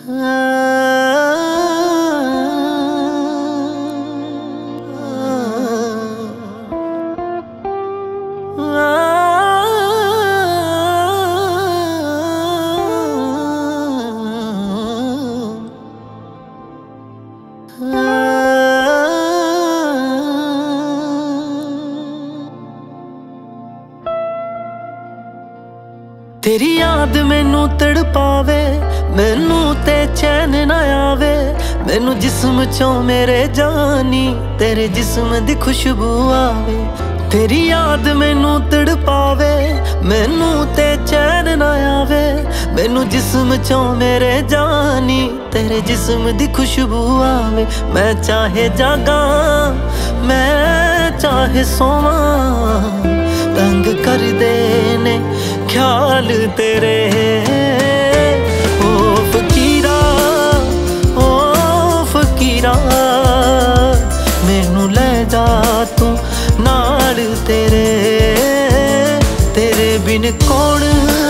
तेरी याद मैनू तड़पावे, मैनू ते चैन ना आवे। मैनू जिस्म चों मेरे जानी तेरे जिस्म दी खुशबू आवे। तेरी याद मैनू तड़पावे, मैनू ते चैन ना आवे। मैनू जिस्म चों मेरे जानी तेरे जिस्म दी खुशबू आवे। मैं चाहे जागा मैं चाहे सोवा, तंग कर देने ख्याल तेरे। ओ फकीरा ओ फकीरा, मैनू ले जा तू नाल तेरे। तेरे बिन कौन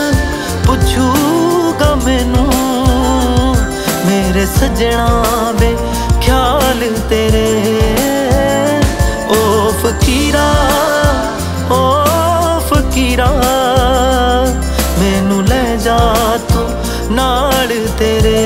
पुछूगा मैनू, मेरे सजना बे ख्याल तेरे। ओ फकीरा ओ फकीरा, मैनू ले जा तू नाल तेरे।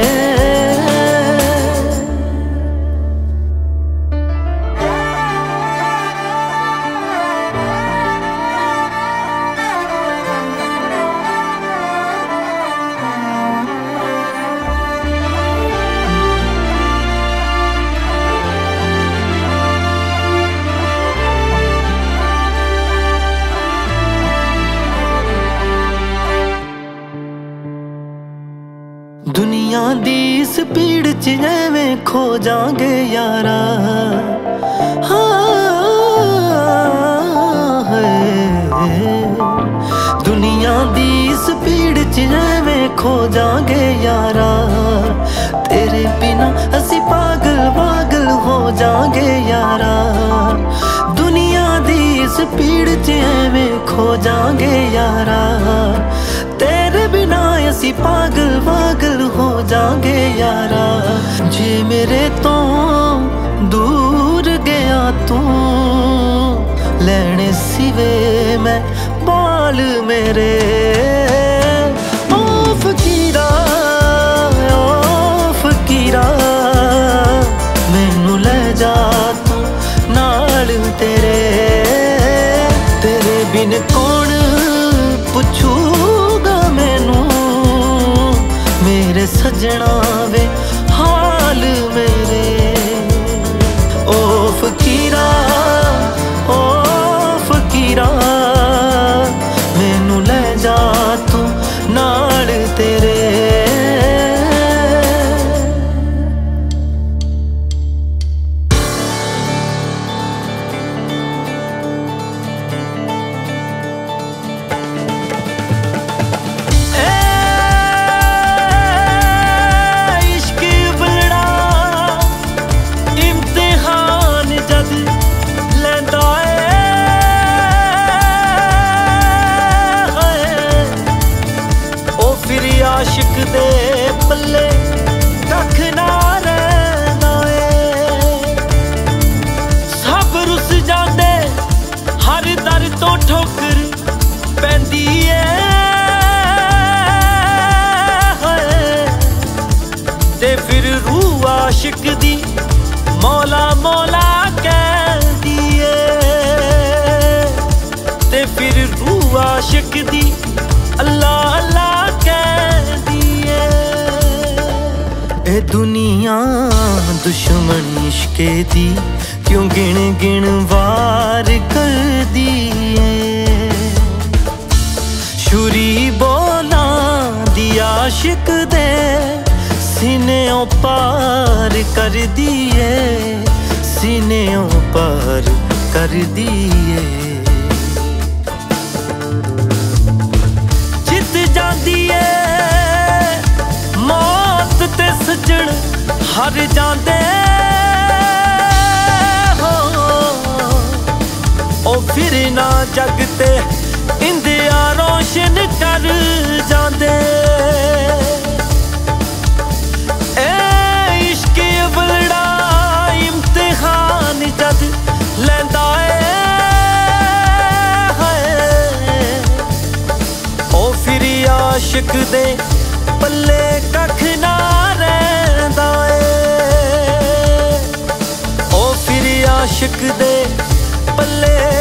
दुनिया दी स्पीड च एवें खो जांगे यारा। दुनिया दी स्पीड च एवें खो जांगे यारा। तेरे बिना असी पागल पागल हो जांगे यारा। दुनिया दी स्पीड च एवें खो जांगे यारा। तेरे बिना असी पागल पागल हो जांगे यारा। जे मेरे तो दूर गया तू, लेने सिवे मैं बाल मेरे। ओ फकीरा ओ फकीरा, मैनू ले जा तू नाल तेरे। तेरे बिन कौन पुछूगा मैनू, मेरे सजना वे हाल मेरे। ओ फकीरा ओ फकीरा, मैनू ले जा तू नाल तेरे। आशिक दे पल्ले कख ना रैंदा ए। सब रुस जांदे हर दर तो ठोकर पैंदी ए। ते फिर रूह आशिक दी मौला मौला कहदी ए। ते फिर रूह आशिक दी अल्लाह अल्लाह ए। दुनिया दुश्मन इश्के दी क्यों गिन गिन वार कर दिए। छुरी बोला दी आशिक दे सीनेओं पार कर दिए। सीनेओं पार कर दिए। जित जांदी है मौत ते सजण हर जांदे हो। ओ फिर ना जग ते इंदिया रोशन कर जांदे। आशिक दे पल्ले कख ना रहिंदा ए ओ फिर आशिक दे पल्ले